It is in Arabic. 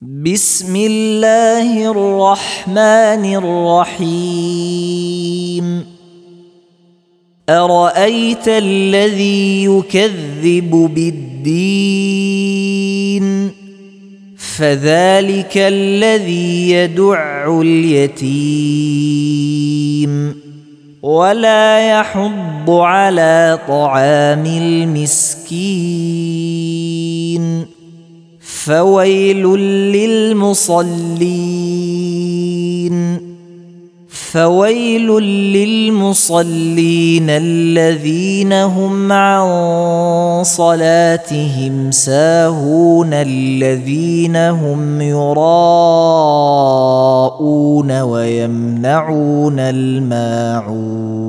بسم الله الرحمن الرحيم أرأيت الذي يكذب بالدين فذلك الذي يدع اليتيم ولا يحض على طعام المسكين فويل للمصلين الذين هم عن صلاتهم ساهون الذين هم يراءون ويمنعون الماعون